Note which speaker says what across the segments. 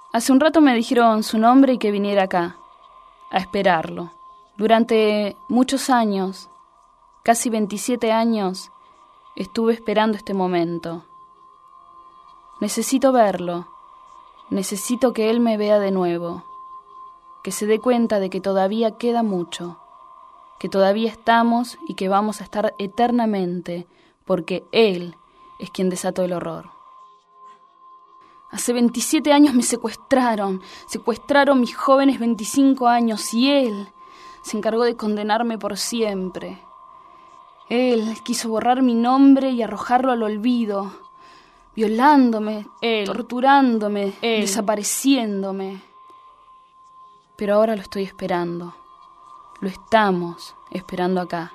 Speaker 1: Hace un rato me dijeron su nombre y que viniera acá, a esperarlo. Durante muchos años, casi 27 años, estuve esperando este momento. Necesito verlo, necesito que él me vea de nuevo, que se dé cuenta de que todavía queda mucho, que todavía estamos y que vamos a estar eternamente, porque él es quien desató el horror. Hace 27 años me secuestraron mis jóvenes 25 años y él se encargó de condenarme por siempre. Él quiso borrar mi nombre y arrojarlo al olvido, violándome, torturándome, desapareciéndome. Pero ahora lo estoy esperando, lo estamos esperando acá.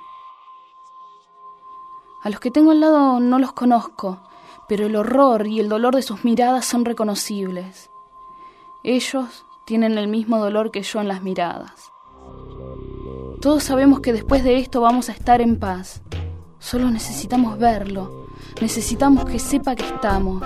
Speaker 1: A los que tengo al lado no los conozco, pero el horror y el dolor de sus miradas son reconocibles. Ellos tienen el mismo dolor que yo en las miradas. Todos sabemos que después de esto vamos a estar en paz. Solo necesitamos verlo. Necesitamos que sepa que estamos.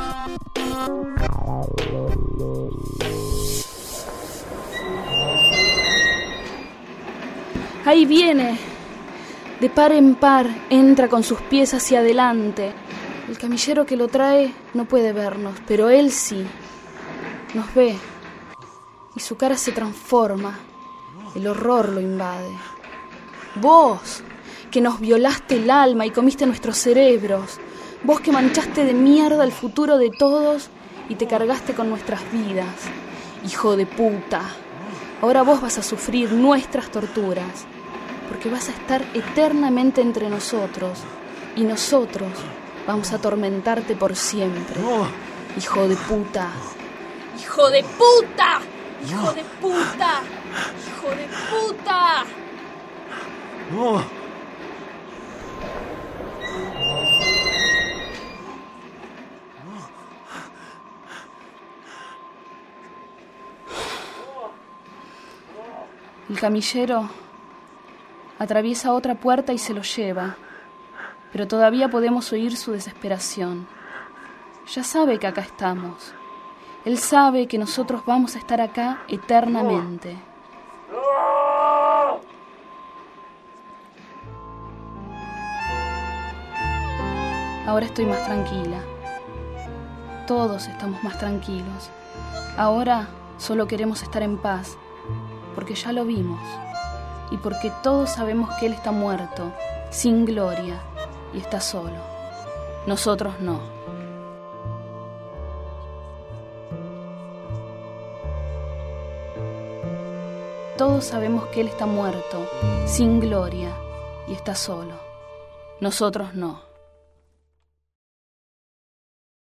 Speaker 1: Ahí viene. De par en par entra con sus pies hacia adelante. El camillero que lo trae no puede vernos, pero él sí. Nos ve. Y su cara se transforma. El horror lo invade. Vos, que nos violaste el alma y comiste nuestros cerebros. Vos que manchaste de mierda el futuro de todos y te cargaste con nuestras vidas. Hijo de puta. Ahora vos vas a sufrir nuestras torturas. Porque vas a estar eternamente entre nosotros. Y nosotros vamos a atormentarte por siempre.
Speaker 2: No.
Speaker 1: Hijo de puta. ¡Hijo de puta! ¡Hijo de puta! ¡Hijo de puta!
Speaker 2: No.
Speaker 1: El camillero atraviesa otra puerta y se lo lleva, pero todavía podemos oír su desesperación. Ya sabe que acá estamos. Él sabe que nosotros vamos a estar acá eternamente. Ahora estoy más tranquila. Todos estamos más tranquilos. Ahora solo queremos estar en paz, porque ya lo vimos, y porque todos sabemos que él está muerto, sin gloria, y está solo. Nosotros no. Todos sabemos que él está muerto, sin gloria, y está solo. Nosotros no.